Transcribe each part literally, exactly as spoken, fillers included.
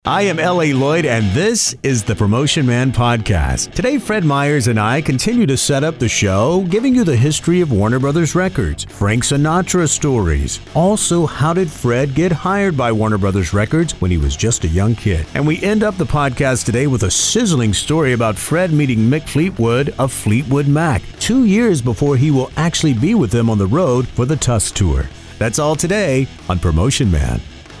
I am L A. Lloyd, and this is the Promotion Man Podcast. Today, Fred Myers and I continue to set up the show, giving you the history of Warner Brothers Records, Frank Sinatra stories. Also, how did Fred get hired by Warner Brothers Records when he was just a young kid? And we end up the podcast today with a sizzling story about Fred meeting Mick Fleetwood of Fleetwood Mac, two years before he will actually be with them on the road for the Tusk Tour. That's all today on Promotion Man.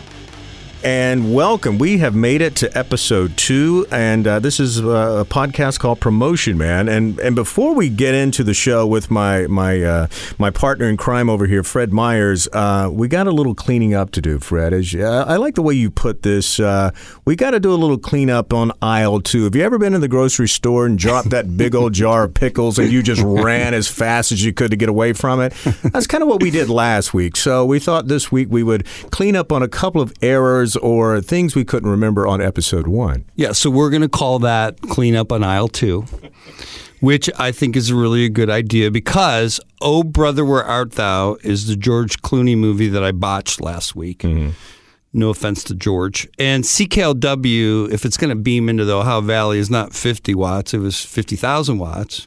And welcome. We have made it to episode two, and uh, this is a podcast called Promotion Man. And and before we get into the show with my my uh, my partner in crime over here, Fred Myers, uh, we got a little cleaning up to do, Fred. As you, uh, I like the way you put this. Uh, we got to do a little cleanup on aisle two. Have you ever been in the grocery store and dropped that big old jar of pickles and you just ran as fast as you could to get away from it? That's kind of what we did last week. So we thought this week we would clean up on a couple of errors or things we couldn't remember on episode one. Yeah, so we're going to call that cleanup on aisle two, which I think is really a good idea because Oh Brother, Where Art Thou is the George Clooney movie that I botched last week. Mm-hmm. No offense to George. And C K L W, if it's going to beam into the Ohio Valley, is not fifty watts. It was fifty thousand watts.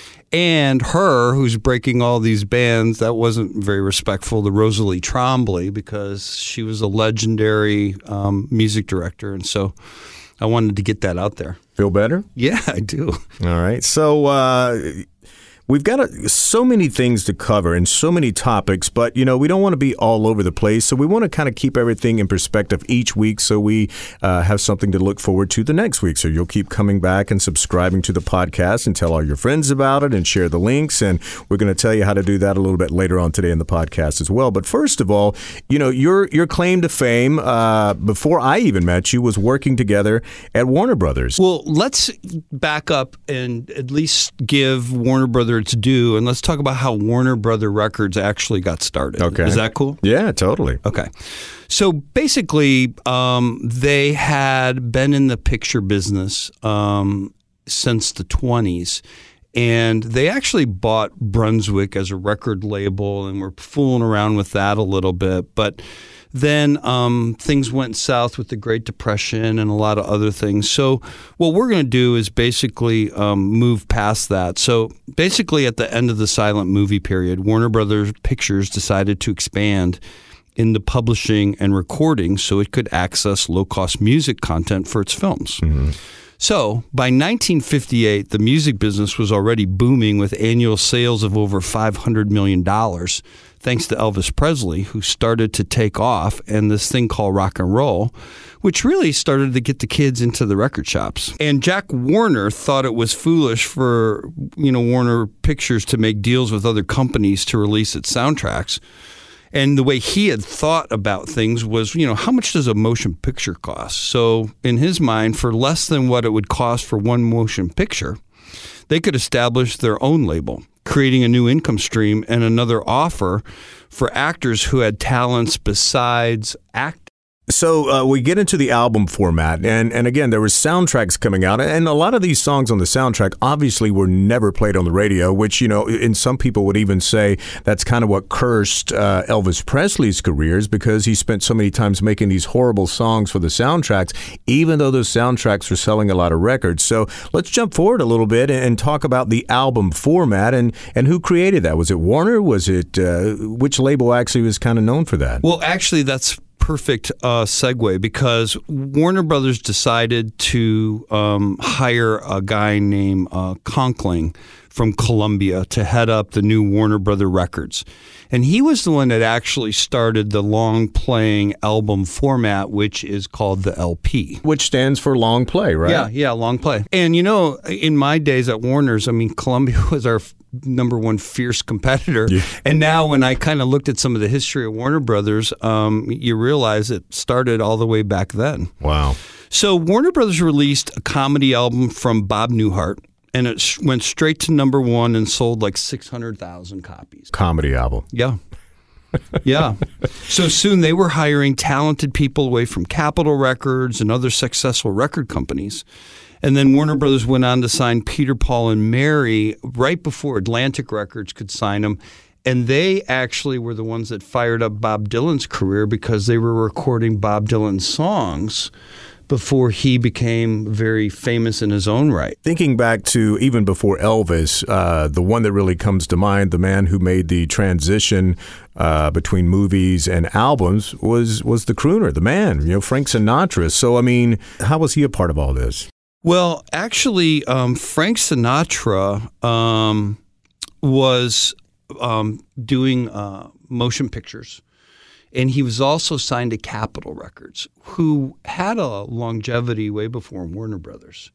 And her, who's breaking all these bands, that wasn't very respectful to Rosalie Trombley because she was a legendary um, music director. And so I wanted to get that out there. Feel better? Yeah, I do. All right. So uh, we've got a, so many things to cover and so many topics, but, you know, we don't want to be all over the place. So we want to kind of keep everything in perspective each week so we uh, have something to look forward to the next week. So you'll keep coming back and subscribing to the podcast and tell all your friends about it and share the links. And we're going to tell you how to do that a little bit later on today in the podcast as well. But first of all, you know, your your claim to fame uh, before I even met you was working together at Warner Brothers. Well, let's back up and at least give Warner Brothers its due, and let's talk about how Warner Brother Records actually got started. Okay. Is that cool? Yeah, totally. Okay. So basically, um, they had been in the picture business um, since the twenties, and they actually bought Brunswick as a record label, and were fooling around with that a little bit, but then um, things went south with the Great Depression and a lot of other things. So what we're going to do is basically um, move past that. So basically at the end of the silent movie period, Warner Brothers Pictures decided to expand into publishing and recording so it could access low-cost music content for its films. Mm-hmm. So by nineteen fifty-eight, the music business was already booming with annual sales of over five hundred million dollars, thanks to Elvis Presley, who started to take off, and this thing called rock and roll, which really started to get the kids into the record shops. And Jack Warner thought it was foolish for, you know, Warner Pictures to make deals with other companies to release its soundtracks. And the way he had thought about things was, you know, how much does a motion picture cost? So in his mind, for less than what it would cost for one motion picture, they could establish their own label, creating a new income stream and another offer for actors who had talents besides acting. So uh, we get into the album format, and, and again, there were soundtracks coming out, and a lot of these songs on the soundtrack obviously were never played on the radio, which, you know, in some people would even say that's kind of what cursed uh, Elvis Presley's careers, because he spent so many times making these horrible songs for the soundtracks, even though those soundtracks were selling a lot of records. So let's jump forward a little bit and talk about the album format and, and who created that. Was it Warner? Was it, uh, which label actually was kind of known for that? Well, actually, that's perfect uh, segue because Warner Brothers decided to um, hire a guy named uh, Conkling from Columbia to head up the new Warner Brother Records. And he was the one that actually started the long-playing album format, which is called the L P. Which stands for long play, right? Yeah, yeah, long play. And, you know, in my days at Warner's, I mean, Columbia was our number one fierce competitor. Yeah. And now when I kind of looked at some of the history of Warner Brothers, um, you realize it started all the way back then. Wow. So Warner Brothers released a comedy album from Bob Newhart, and it sh- went straight to number one and sold like six hundred thousand copies. Comedy album. Yeah. Yeah. So soon they were hiring talented people away from Capitol Records and other successful record companies. And then Warner Brothers went on to sign Peter, Paul, and Mary right before Atlantic Records could sign them. And they actually were the ones that fired up Bob Dylan's career because they were recording Bob Dylan's songs before he became very famous in his own right. Thinking back to even before Elvis, uh, the one that really comes to mind, the man who made the transition uh, between movies and albums was was the crooner, the man, you know, Frank Sinatra. So, I mean, how was he a part of all this? Well, actually, um, Frank Sinatra um, was um, doing uh, motion pictures. And he was also signed to Capitol Records, who had a longevity way before Warner Brothers.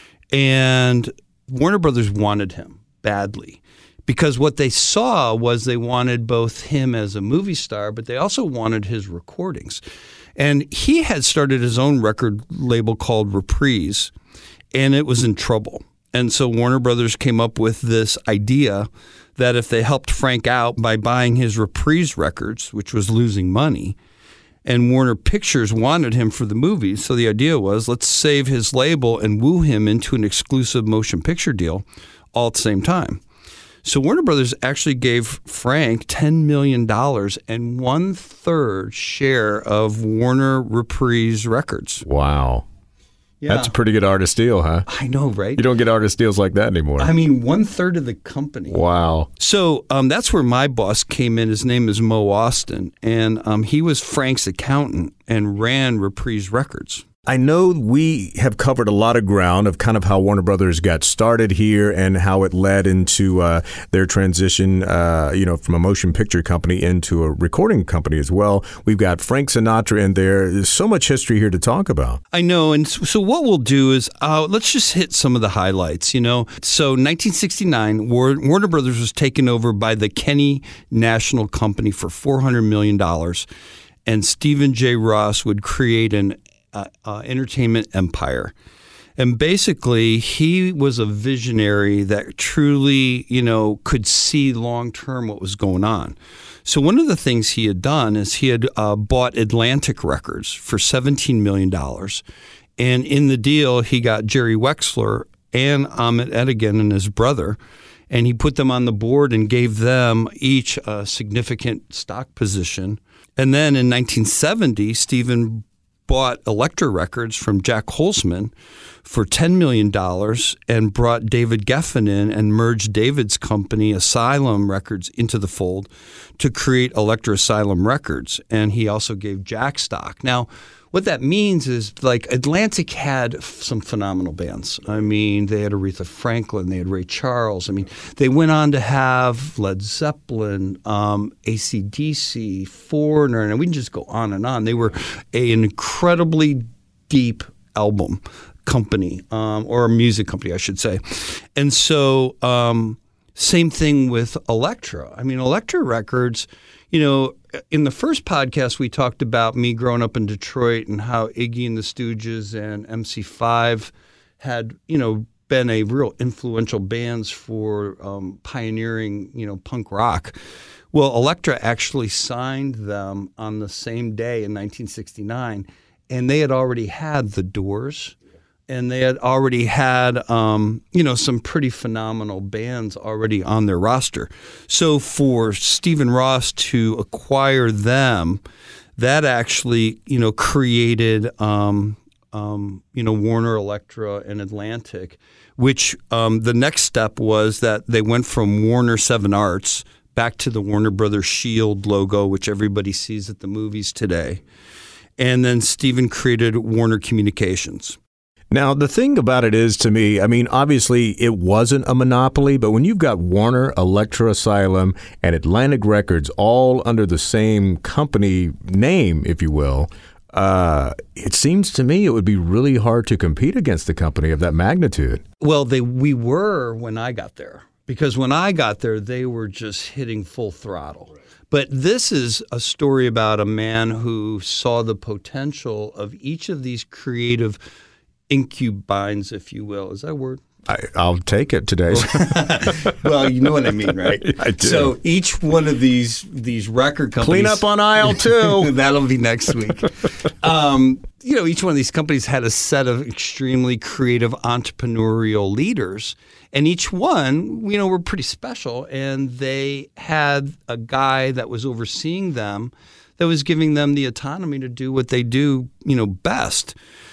And Warner Brothers wanted him badly because what they saw was they wanted both him as a movie star, but they also wanted his recordings. And he had started his own record label called Reprise, and it was in trouble. And so Warner Brothers came up with this idea that if they helped Frank out by buying his Reprise records, which was losing money, and Warner Pictures wanted him for the movies, so the idea was let's save his label and woo him into an exclusive motion picture deal all at the same time. So Warner Brothers actually gave Frank ten million dollars and one-third share of Warner Reprise Records. Wow. Yeah. That's a pretty good artist deal, huh? I know, right? You don't get artist deals like that anymore. I mean, one-third of the company. Wow. So um, that's where my boss came in. His name is Mo Austin, and um, he was Frank's accountant and ran Reprise Records. I know we have covered a lot of ground of kind of how Warner Brothers got started here and how it led into uh, their transition, uh, you know, from a motion picture company into a recording company as well. We've got Frank Sinatra in there. There's so much history here to talk about. I know. And so what we'll do is uh, let's just hit some of the highlights, you know. So nineteen sixty-nine, War- Warner Brothers was taken over by the Kenny National Company for four hundred million dollars. And Stephen J. Ross would create an Uh, uh, entertainment empire. And basically, he was a visionary that truly, you know, could see long-term what was going on. So one of the things he had done is he had uh, bought Atlantic Records for seventeen million dollars. And in the deal, he got Jerry Wexler and Ahmet Ertegun and his brother, and he put them on the board and gave them each a significant stock position. And then in nineteen seventy, Stephen bought Elektra Records from Jack Holzman for ten million dollars and brought David Geffen in and merged David's company, Asylum Records, into the fold to create Elektra Asylum Records. And he also gave Jack stock. Now, what that means is, like, Atlantic had some phenomenal bands. I mean, they had Aretha Franklin, they had Ray Charles. I mean, they went on to have Led Zeppelin, um, A C D C, Foreigner, and we can just go on and on. They were a, an incredibly deep album company, um, or a music company, I should say. And so um, same thing with Elektra. I mean, Elektra Records, you know, in the first podcast, we talked about me growing up in Detroit and how Iggy and the Stooges and M C five had, you know, been a real influential bands for um, pioneering, you know, punk rock. Well, Elektra actually signed them on the same day in nineteen sixty-nine, and they had already had The Doors. And they had already had, um, you know, some pretty phenomenal bands already on their roster. So for Stephen Ross to acquire them, that actually, you know, created, um, um, you know, Warner, Elektra, and Atlantic, which um, the next step was that they went from Warner Seven Arts back to the Warner Brothers Shield logo, which everybody sees at the movies today. And then Stephen created Warner Communications. Now, the thing about it is, to me, I mean, obviously it wasn't a monopoly, but when you've got Warner, Elektra Asylum, and Atlantic Records all under the same company name, if you will, uh, it seems to me it would be really hard to compete against a company of that magnitude. Well, they we were when I got there, because when I got there, they were just hitting full throttle. But this is a story about a man who saw the potential of each of these creative incubines, if you will. Is that a word? I, I'll take it today. Well, you know what I mean, right? I do. So each one of these these record companies... Clean up on aisle two. That'll be next week. Um, you know, each one of these companies had a set of extremely creative entrepreneurial leaders, and each one, you know, were pretty special, and they had a guy that was overseeing them that was giving them the autonomy to do what they do, you know, best.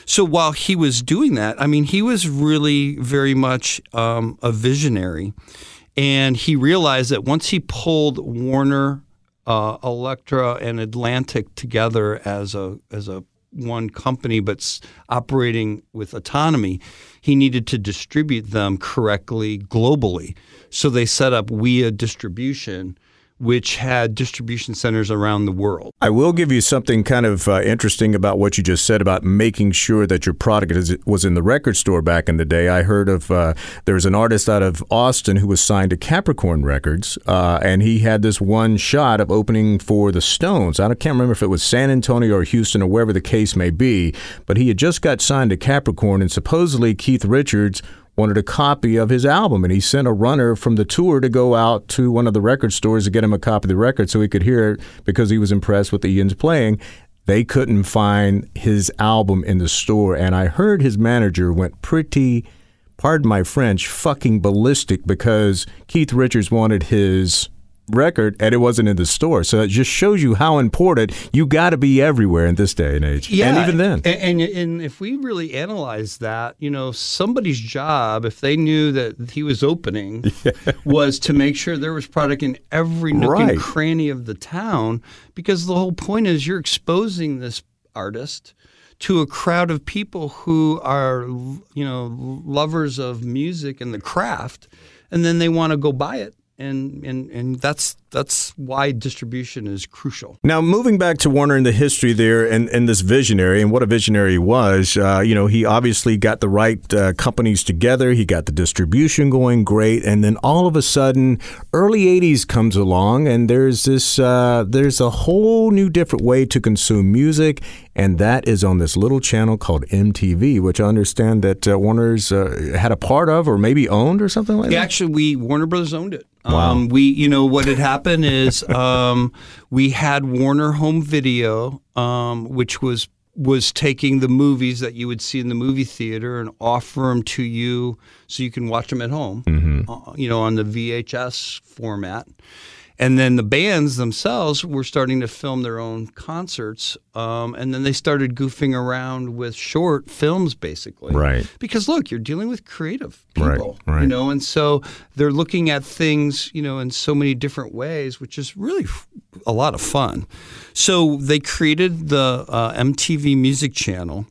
So while he was doing that, I mean, he was really very much um, a visionary. And he realized that once he pulled Warner, uh, Elektra, and Atlantic together as a as a one company, but operating with autonomy, he needed to distribute them correctly globally. So they set up W I A Distribution, which had distribution centers around the world. I will give you something kind of uh, interesting about what you just said about making sure that your product is, was in the record store back in the day. I heard of uh, there was an artist out of Austin who was signed to Capricorn Records, uh, and he had this one shot of opening for the Stones. I can't remember if it was San Antonio or Houston or wherever the case may be, but he had just got signed to Capricorn, and supposedly Keith Richards wanted a copy of his album, and he sent a runner from the tour to go out to one of the record stores to get him a copy of the record so he could hear it because he was impressed with Ian's playing. They couldn't find his album in the store, and I heard his manager went pretty, pardon my French, fucking ballistic because Keith Richards wanted his record and it wasn't in the store. So it just shows you how important you got to be everywhere in this day and age. Yeah, and even then. And, and and if we really analyze that, you know, somebody's job, if they knew that he was opening, yeah. was to make sure there was product in every nook right. and cranny of the town, because the whole point is you're exposing this artist to a crowd of people who are, you know, lovers of music and the craft, and then they want to go buy it. And, and and that's that's why distribution is crucial. Now, moving back to Warner and the history there and, and this visionary and what a visionary he was, uh, you know, he obviously got the right uh, companies together. He got the distribution going great. And then all of a sudden, early eighties comes along and there's this uh, there's a whole new different way to consume music. And that is on this little channel called M T V, which I understand that uh, Warner's uh, had a part of or maybe owned or something like yeah, that. Actually, we Warner Brothers owned it. Wow. Um, we, you know, what had happened is um, we had Warner Home Video, um, which was was taking the movies that you would see in the movie theater and offer them to you so you can watch them at home, mm-hmm. uh, you know, on the V H S format. And then the bands themselves were starting to film their own concerts, um, and then they started goofing around with short films, basically. Right. Because look, you're dealing with creative people, right, right. you know, and so they're looking at things, you know, in so many different ways, which is really f- a lot of fun. So they created the uh, M T V Music Channel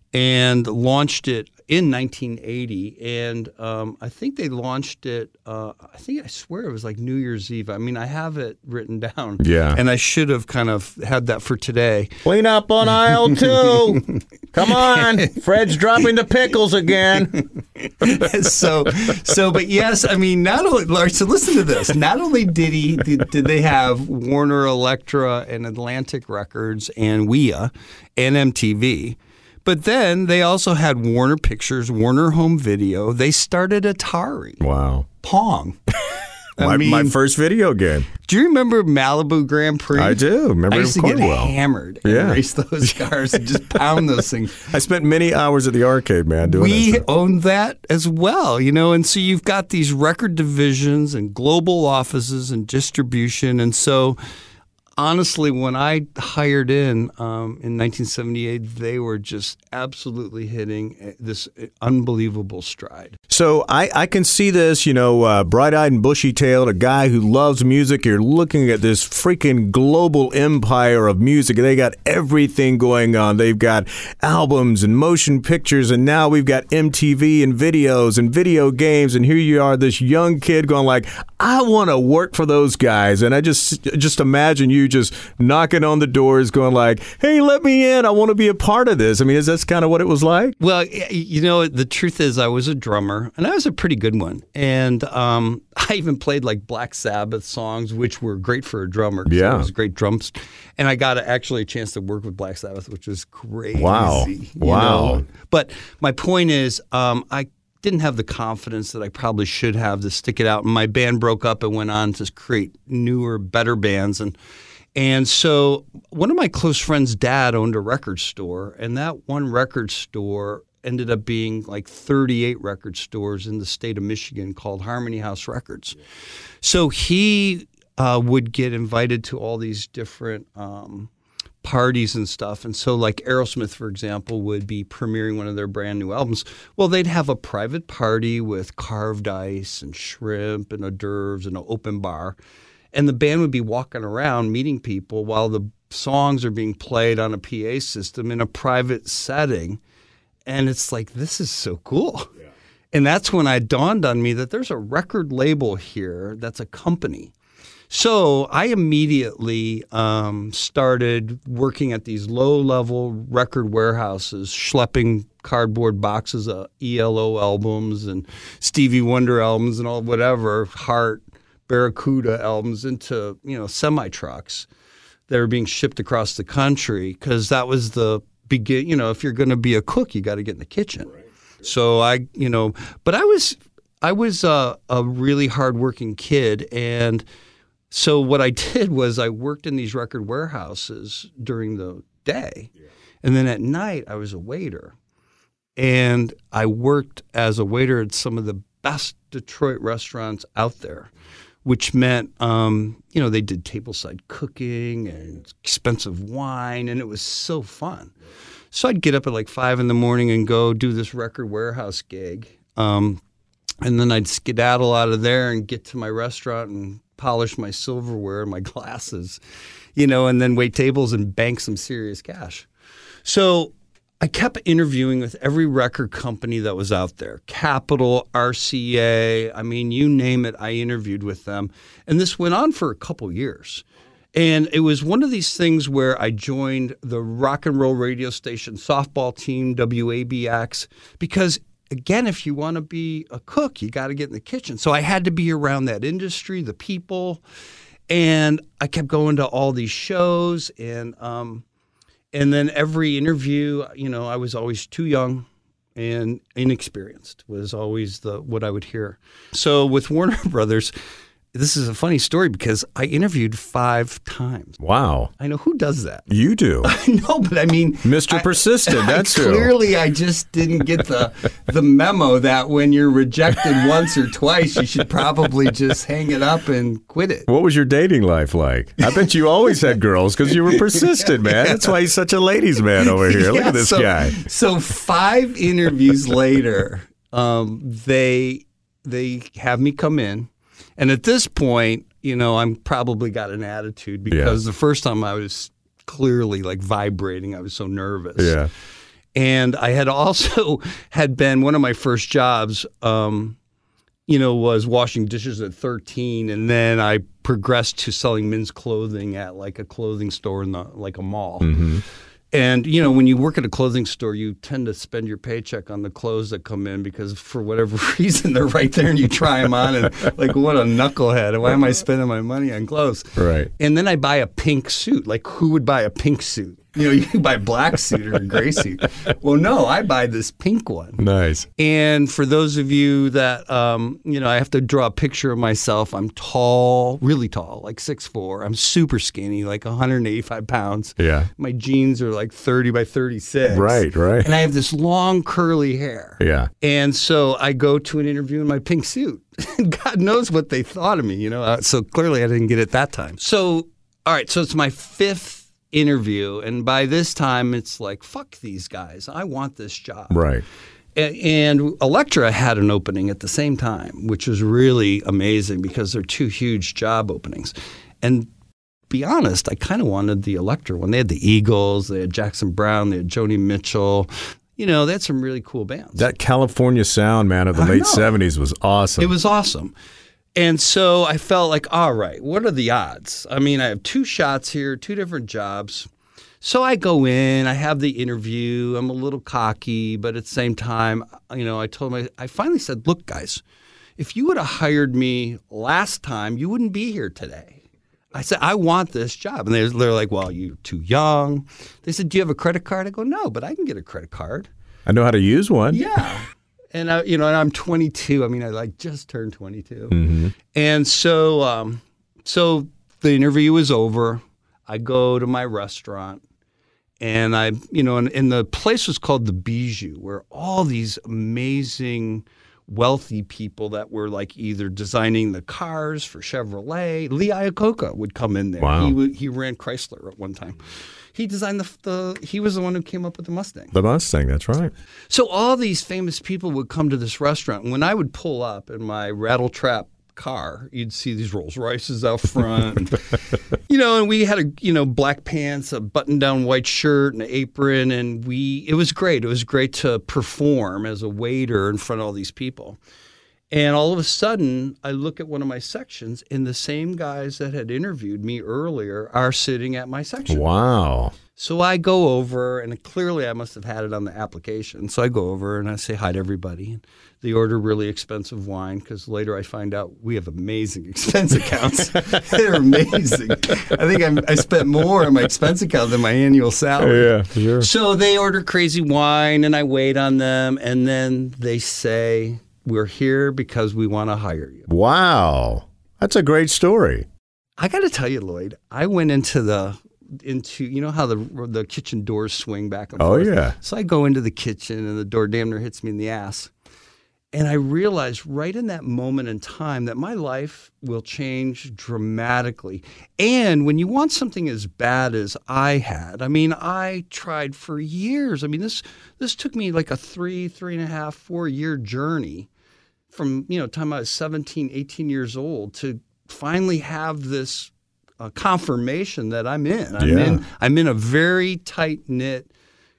and launched it in nineteen eighty, and um, I think they launched it, uh, I think, I swear it was like New Year's Eve. I mean, I have it written down. Yeah. And I should have kind of had that for today. Clean up on aisle two. Come on. Fred's dropping the pickles again. so, so, but yes, I mean, not only, Larry, so listen to this. Not only did he, did, did they have Warner, Elektra, and Atlantic Records, and W I A, and M T V, but then they also had Warner Pictures, Warner Home Video. They started Atari. Wow. Pong. I my, mean, my first video game. Do you remember Malibu Grand Prix? I do. Remember I used to Cornwell. get hammered and yeah. race those cars and just pound those things. I spent many hours at the arcade, man, doing We that owned that as well, you know, and so you've got these record divisions and global offices and distribution, and so honestly, when I hired in um, in nineteen seventy-eight, they were just absolutely hitting this unbelievable stride. So I, I can see this, you know, uh, bright-eyed and bushy-tailed, a guy who loves music. You're looking at this freaking global empire of music. They got everything going on. They've got albums and motion pictures, and now we've got M T V and videos and video games. And here you are, this young kid going like, I want to work for those guys. And I just just imagine you just knocking on the doors going like, hey, let me in. I want to be a part of this. I mean, is that kind of what it was like? Well, you know, the truth is I was a drummer, and I was a pretty good one. And um, I even played like Black Sabbath songs, which were great for a drummer. Yeah. It was great drums. And I got a, actually a chance to work with Black Sabbath, which was crazy. Wow. Wow. Know? But my point is um, I didn't have the confidence that I probably should have to stick it out. And my band broke up and went on to create newer, better bands. And And so one of my close friends' dad owned a record store, and that one record store ended up being like thirty-eight record stores in the state of Michigan called Harmony House Records. Yeah. So he uh, would get invited to all these different um, parties and stuff. And so like Aerosmith, for example, would be premiering one of their brand new albums. Well, they'd have a private party with carved ice and shrimp and hors d'oeuvres and an open bar. And the band would be walking around meeting people while the songs are being played on a P A system in a private setting. And it's like, this is so cool. Yeah. And that's when it dawned on me that there's a record label here that's a company. So I immediately um, started working at these low-level record warehouses, schlepping cardboard boxes of E L O albums and Stevie Wonder albums and all whatever, Heart, Barracuda albums into, you know, semi-trucks that were being shipped across the country, because that was the begin. You know, if you're going to be a cook, you got to get in the kitchen. Right. So I, you know, but I was I was a, a really hardworking kid, and so what I did was I worked in these record warehouses during the day, yeah. and then at night I was a waiter, and I worked as a waiter at some of the best Detroit restaurants out there, which meant, um, you know, they did tableside cooking and expensive wine, and it was so fun. So I'd get up at like five in the morning and go do this record warehouse gig, um, and then I'd skedaddle out of there and get to my restaurant and polish my silverware and my glasses, you know, and then wait tables and bank some serious cash. So I kept interviewing with every record company that was out there, Capitol, R C A, I mean, you name it, I interviewed with them. And this went on for a couple years. And it was one of these things where I joined the rock and roll radio station softball team, W A B X, because again, if you want to be a cook, you got to get in the kitchen. So I had to be around that industry, the people, and I kept going to all these shows, and um, and then every interview, you know, I was always too young and inexperienced was always the what I would hear. So with Warner Brothers, this is a funny story because I interviewed five times. Wow. I know. Who does that? You do. I know, but I mean... Mister I, Persistent, that's I, who. Clearly, I just didn't get the the memo that when you're rejected once or twice, you should probably just hang it up and quit it. What was your dating life like? I bet you always had girls because you were persistent, man. That's why he's such a ladies' man over here. Look yeah, at this so, guy. So five interviews later, um, they they have me come in. And at this point, you know, I'm probably got an attitude because yeah. the first time I was clearly like vibrating. I was so nervous. Yeah. And I had also had been one of my first jobs, um, you know, was washing dishes at thirteen. And then I progressed to selling men's clothing at like a clothing store in the like a mall. Mm-hmm. And, you know, when you work at a clothing store, you tend to spend your paycheck on the clothes that come in because for whatever reason, they're right there and you try them on and like, what a knucklehead. Why am I spending my money on clothes? Right. And then I buy a pink suit. Like, who would buy a pink suit? You know, you can buy a black suit or a gray suit. Well, no, I buy this pink one. Nice. And for those of you that, um, you know, I have to draw a picture of myself. I'm tall, really tall, like six foot four. I'm super skinny, like one hundred eighty-five pounds. Yeah. My jeans are like thirty by thirty-six. Right, right. And I have this long curly hair. Yeah. And so I go to an interview in my pink suit. God knows what they thought of me, you know. Uh, so clearly I didn't get it that time. So, all right, so it's my fifth interview, and by this time it's like, fuck these guys, I want this job. Right. And, and Elektra had an opening at the same time, which was really amazing because they're two huge job openings. And be honest, I kind of wanted the Elektra one. They had the Eagles, they had Jackson Browne, they had Joni Mitchell. You know, they had some really cool bands. That California sound, man, of the I late know. seventies was awesome. It was awesome. And so I felt like, all right, what are the odds? I mean, I have two shots here, two different jobs. So I go in, I have the interview. I'm a little cocky, but at the same time, you know, I told my, I finally said, look, guys, if you would have hired me last time, you wouldn't be here today. I said, I want this job. And they're, they're like, well, you're too young. They said, do you have a credit card? I go, no, but I can get a credit card. I know how to use one. Yeah. And I, you know, and I'm twenty-two. I mean, I like just turned twenty-two. Mm-hmm. And so, um, so the interview is over. I go to my restaurant, and I, you know, and, and the place was called the Bijou, where all these amazing, wealthy people that were like either designing the cars for Chevrolet. Lee Iacocca would come in there. Wow. He would, he ran Chrysler at one time. He designed the, the, he was the one who came up with the Mustang. The Mustang, that's right. So all these famous people would come to this restaurant. When I would pull up in my rattle trap car, you'd see these Rolls Royces out front. You know, and we had a, you know, black pants, a button-down white shirt, and an apron, and we, it was great. It was great to perform as a waiter in front of all these people. And all of a sudden, I look at one of my sections, and the same guys that had interviewed me earlier are sitting at my section. Wow. So I go over, and clearly I must have had it on the application. So I go over, and I say hi to everybody. They order really expensive wine, because later I find out we have amazing expense accounts. They're amazing. I think I'm, I spent more on my expense account than my annual salary. Yeah, sure. So they order crazy wine, and I wait on them, and then they say, we're here because we want to hire you. Wow. That's a great story. I got to tell you, Lloyd, I went into the, into, you know how the the kitchen doors swing back and Oh, forth? yeah. So I go into the kitchen and the door damn near hits me in the ass. And I realized right in that moment in time that my life will change dramatically. And when you want something as bad as I had, I mean, I tried for years. I mean, this this took me like a three, three and a half, four year journey from, you know, time I was seventeen, eighteen years old to finally have this uh, confirmation that I'm in. I'm Yeah. in. I'm in a very tight knit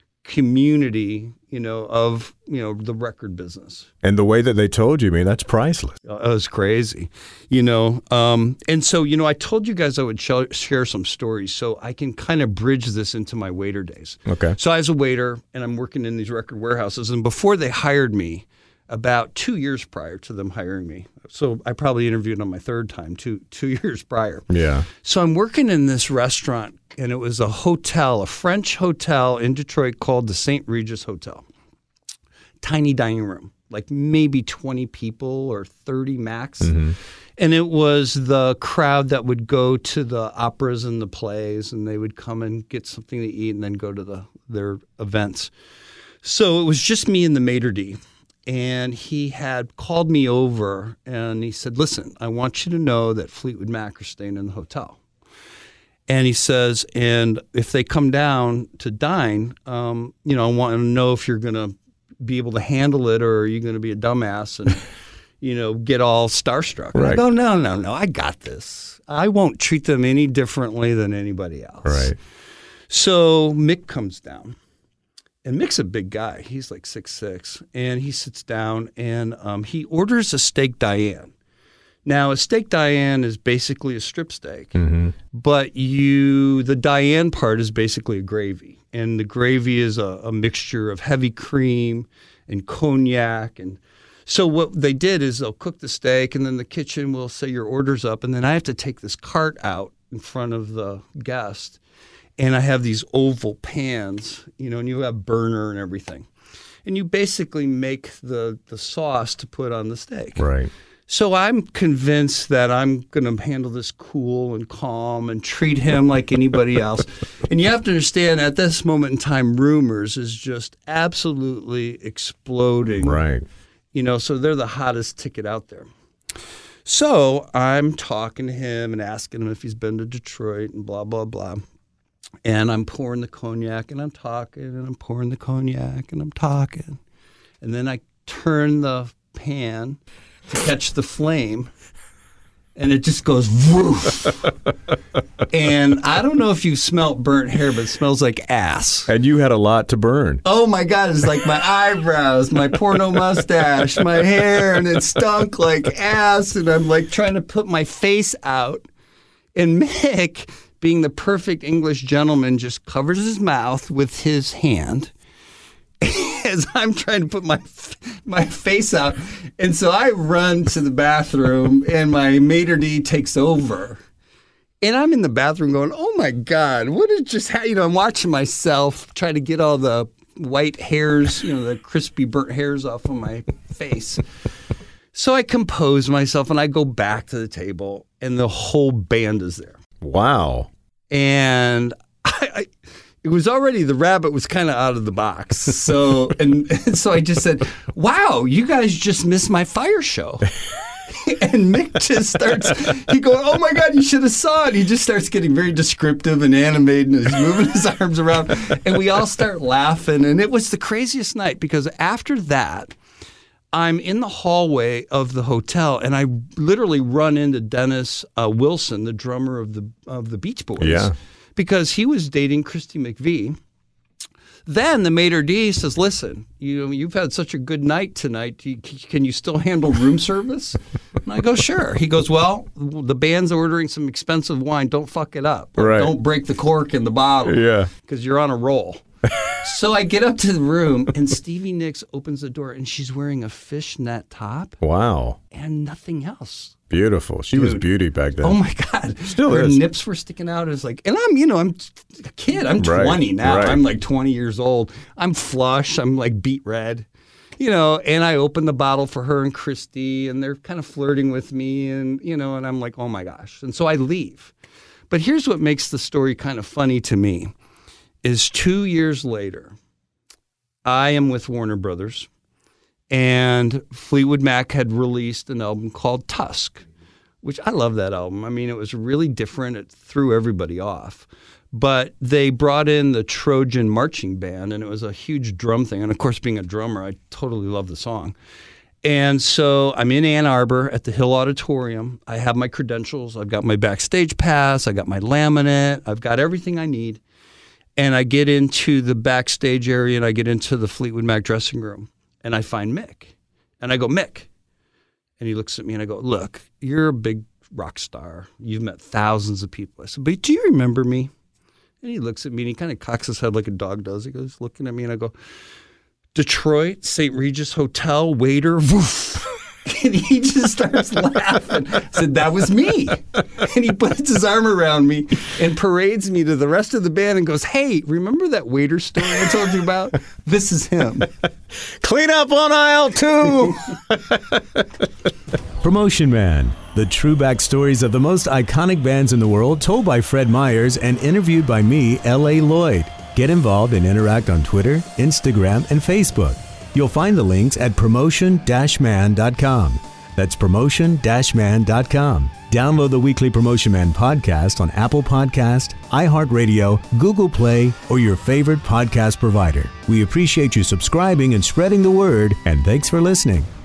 community, you know, of, you know, the record business. And the way that they told you, I mean, that's priceless. It was crazy, you know. Um, and so, you know, I told you guys I would sh- share some stories so I can kind of bridge this into my waiter days. Okay. So I was a waiter, and I'm working in these record warehouses. And before they hired me, about two years prior to them hiring me, so I probably interviewed on my third time, two two years prior. Yeah. So I'm working in this restaurant, and it was a hotel, a French hotel in Detroit called the Saint Regis Hotel. Tiny dining room, like maybe twenty people or thirty max. Mm-hmm. And it was the crowd that would go to the operas and the plays, and they would come and get something to eat and then go to the their events. So it was just me and the maitre d'. And he had called me over, and he said, listen, I want you to know that Fleetwood Mac are staying in the hotel. And he says, and if they come down to dine, um, you know, I want to know if you're going to be able to handle it, or are you going to be a dumbass and, you know, get all starstruck? Right. I go, no, no, no, I got this. I won't treat them any differently than anybody else. Right. So Mick comes down. And Mick's a big guy. He's like six six. And he sits down, and um, he orders a steak Diane. Now, a steak Diane is basically a strip steak, mm-hmm. but you the Diane part is basically a gravy. And the gravy is a, a mixture of heavy cream and cognac. And so what they did is they'll cook the steak, and then the kitchen will say your order's up, and then I have to take this cart out in front of the guest. And I have these oval pans, you know, and you have burner and everything. And you basically make the, the sauce to put on the steak. Right. So I'm convinced that I'm going to handle this cool and calm and treat him like anybody else. And you have to understand, at this moment in time, Rumors is just absolutely exploding. Right. You know, so they're the hottest ticket out there. So I'm talking to him and asking him if he's been to Detroit and blah, blah, blah. And I'm pouring the cognac, and I'm talking, and I'm pouring the cognac, and I'm talking. And then I turn the pan to catch the flame, and it just goes woof. And I don't know if you smelt burnt hair, but it smells like ass. And you had a lot to burn. Oh, my God. It's like my eyebrows, my porno mustache, my hair, and it stunk like ass. And I'm like trying to put my face out. And Mick, being the perfect English gentleman, just covers his mouth with his hand as I'm trying to put my my face out. And so I run to the bathroom, and my maitre d' takes over. And I'm in the bathroom going, oh, my God, what did just happen? You know, I'm watching myself try to get all the white hairs, you know, the crispy burnt hairs off of my face. So I compose myself, and I go back to the table, and the whole band is there. Wow. And I, I, it was already, the rabbit was kind of out of the box. So, and, and so I just said, wow, you guys just missed my fire show. And Mick just starts, he goes, oh my God, you should have saw it. He just starts getting very descriptive and animated, and he's moving his arms around. And we all start laughing. And it was the craziest night, because after that, I'm in the hallway of the hotel, and I literally run into Dennis uh, Wilson, the drummer of the of the Beach Boys, yeah. because he was dating Christy McVie. Then the maitre d' says, listen, you know, you've had such a good night tonight. Can you still handle room service? And I go, sure. He goes, well, the band's ordering some expensive wine. Don't fuck it up. Right. Don't break the cork in the bottle. Yeah. Because you're on a roll. So I get up to the room, and Stevie Nicks opens the door, and she's wearing a fishnet top. Wow. And nothing else. Beautiful. She Dude. was beauty back then. Oh my God. Still Her is. nips were sticking out. It was like, and I'm, you know, I'm a kid. I'm Right, twenty now. right. I'm like twenty years old. I'm flush. I'm like beet red, you know, and I open the bottle for her and Christy, and they're kind of flirting with me, and, you know, and I'm like, oh my gosh. And so I leave. But here's what makes the story kind of funny to me is two years later, I am with Warner Brothers, and Fleetwood Mac had released an album called Tusk, which I love that album. I mean, it was really different. It threw everybody off. But they brought in the Trojan Marching Band, and it was a huge drum thing. And, of course, being a drummer, I totally love the song. And so I'm in Ann Arbor at the Hill Auditorium. I have my credentials. I've got my backstage pass. I got my laminate. I've got everything I need. And I get into the backstage area, and I get into the Fleetwood Mac dressing room, and I find Mick. And I go, Mick. And he looks at me, and I go, look, you're a big rock star. You've met thousands of people. I said, but do you remember me? And he looks at me, and he kind of cocks his head like a dog does. He goes, looking at me, and I go, Detroit, Saint Regis Hotel, waiter, woof. And he just starts laughing. I said, that was me. And he puts his arm around me and parades me to the rest of the band and goes, hey, remember that waiter story I told you about? This is him. Clean up on aisle two. Promotion Man, the true backstories of the most iconic bands in the world, told by Fred Myers and interviewed by me, L A. Lloyd. Get involved and interact on Twitter, Instagram, and Facebook. You'll find the links at promotion dash man dot com. That's promotion dash man dot com. Download the weekly Promotion Man podcast on Apple Podcast, iHeartRadio, Google Play, or your favorite podcast provider. We appreciate you subscribing and spreading the word, and thanks for listening.